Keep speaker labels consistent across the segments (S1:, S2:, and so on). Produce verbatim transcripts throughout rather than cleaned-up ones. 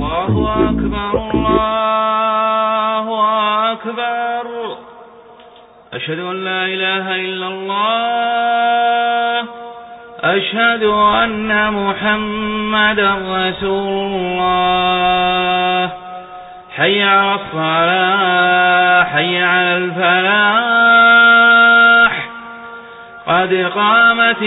S1: الله أكبر الله أكبر. أشهد أن لا إله إلا الله. أشهد أن محمدا رسول الله. حي على الصلاة حي على الفلاح. قد قامت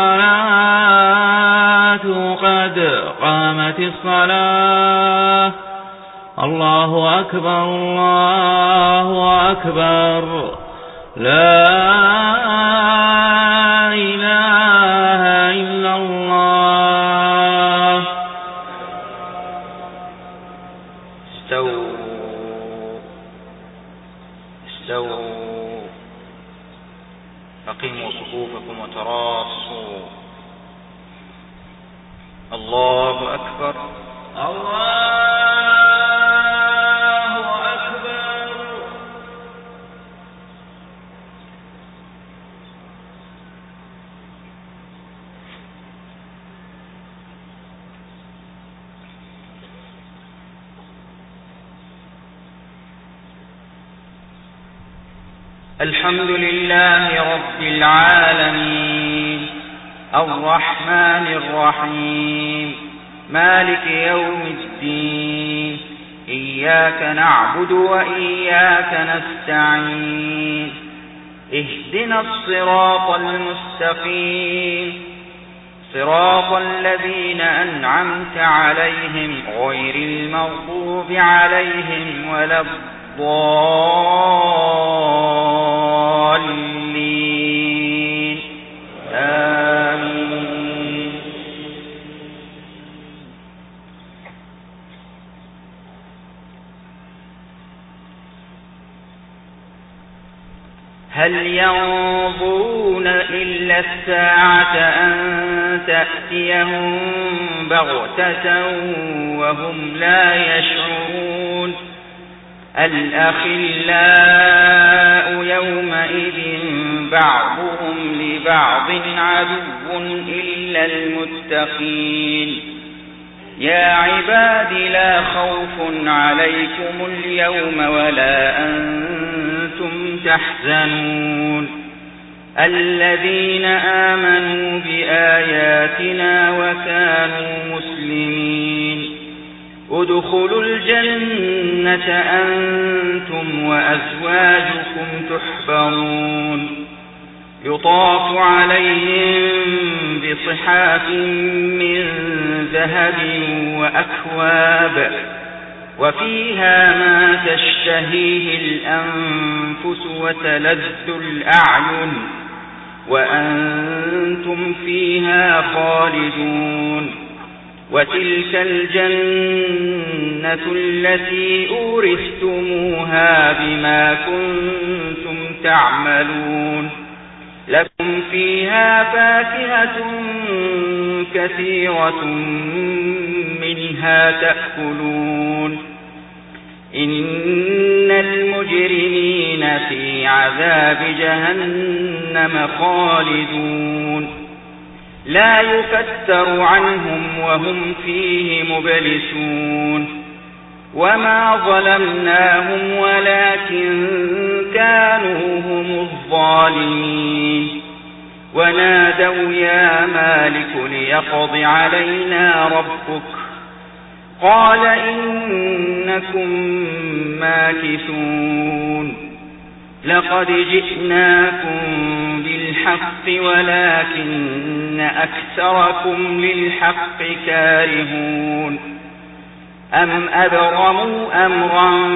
S1: الصلاة قد قامت الصلاة. الله أكبر الله أكبر. لا إله إلا الله.
S2: استووا استووا أقيموا صفوفكم وتراصوا. الله أكبر
S1: الله أكبر.
S2: الحمد لله رب العالمين الرحمن الرحيم مالك يوم الدين. إياك نعبد وإياك نستعين. اهدنا الصراط المستقيم صراط الذين أنعمت عليهم غير المغضوب عليهم ولا الضالين. آمين. هل ينظرون إلا الساعة أن تأتيهم بغتة وهم لا يشعرون. الأخلاء يومئذ بعضهم لبعض عدو إلا المتقين. يا عباد لا خوف عليكم اليوم ولا أنتم تحزنون. الذين آمنوا بآياتنا وكانوا مسلمين ادخلوا الجنة أنتم وأزواجكم تحبرون. يطاف عليهم بصحاف من ذهب وأكواب وفيها ما تشتهيه الأنفس وتلذ الأعين وأنتم فيها خالدون. وتلك الجنة التي أورثتموها بما كنتم تعملون. لكم فيها فاكهة كثيرة منها تأكلون. إن المجرمين في عذاب جهنم خالدون. لا يفتر عنهم وهم فيه مبلسون. وما ظلمناهم ولكن كانوا هم الظالمين. ونادوا يا مالك ليقض علينا ربك قال إنكم ماكثون. لقد جئناكم بالحق ولكن أكثركم للحق كارهون. أم أبرموا أمرا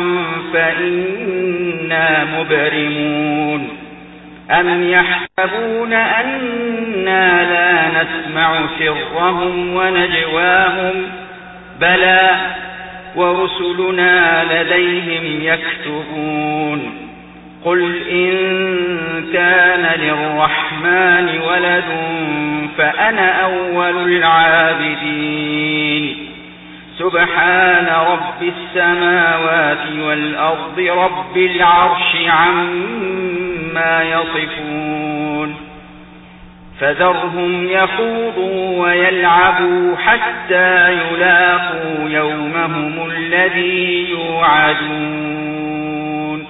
S2: فإنا مبرمون. أم يحسبون أنا لا نسمع سرهم ونجواهم بلى ورسلنا لديهم يكتبون. قل إن كان للرحمن ولد فأنا أول العابدين. سبحان رب السماوات والأرض رب العرش عما يصفون. فذرهم يخوضوا ويلعبوا حتى يلاقوا يومهم الذي يوعدون.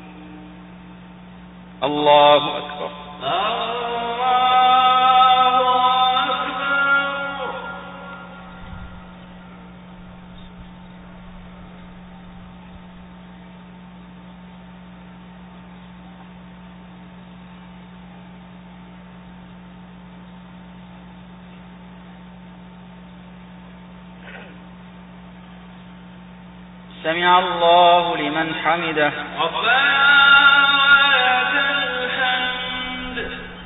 S2: الله أكبر. سمع الله لمن حمده.
S1: ربنا ولك الحمد.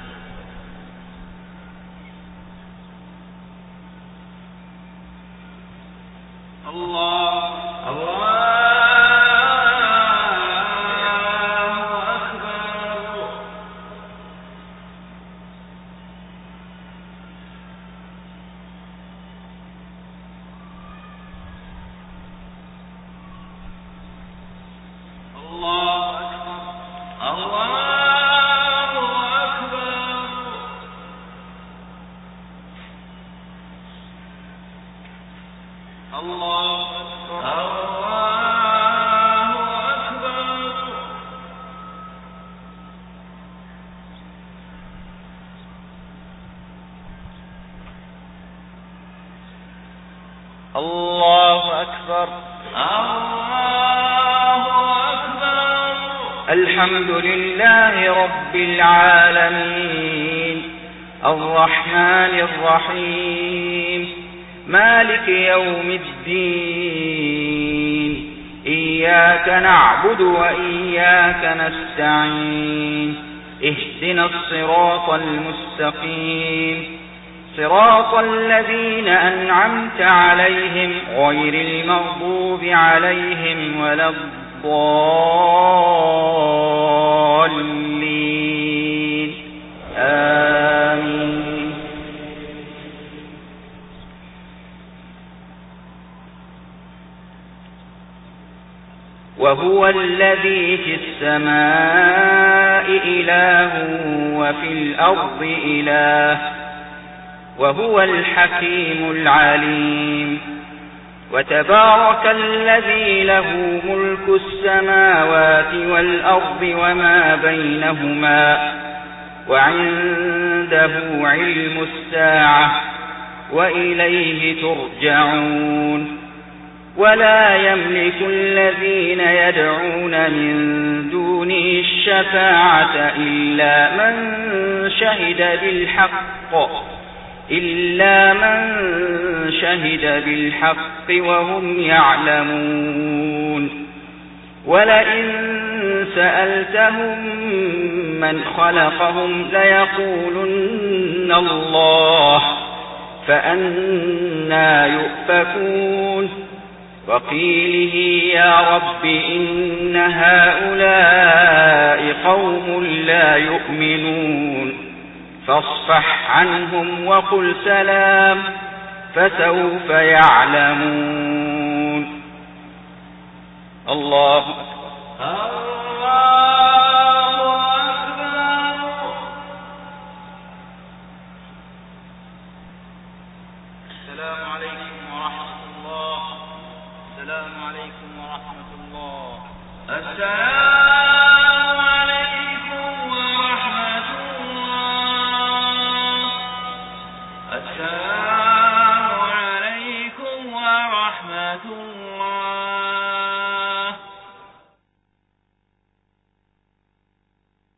S1: الله الله أكبر. الله أكبر. الله أكبر. الله أكبر. الله أكبر.
S2: الله أكبر. الحمد لله رب العالمين الرحمن الرحيم مالك يوم الدين إياك نعبد وإياك نستعين اهدنا الصراط المستقيم صراط الذين أنعمت عليهم غير المغضوب عليهم ولا الضالين آمين. وهو الذي في السماء إله وفي الأرض إله وهو الحكيم العليم. وتبارك الذي له ملك السماوات والأرض وما بينهما وعنده علم الساعة وإليه ترجعون. ولا يملك الذين يدعون من دونه الشفاعة إلا من شهد بالحق إلا من شهد بالحق وهم يعلمون. ولئن سألتهم من خلقهم ليقولن الله فأنى يؤفكون. وقيله يا رب إن هؤلاء قوم لا يؤمنون فاصفح عنهم وقل سلام فسوف يعلمون. الله أكبر.
S1: الله أكبر.
S2: السلام عليكم ورحمة الله. السلام عليكم ورحمة الله.
S1: السلام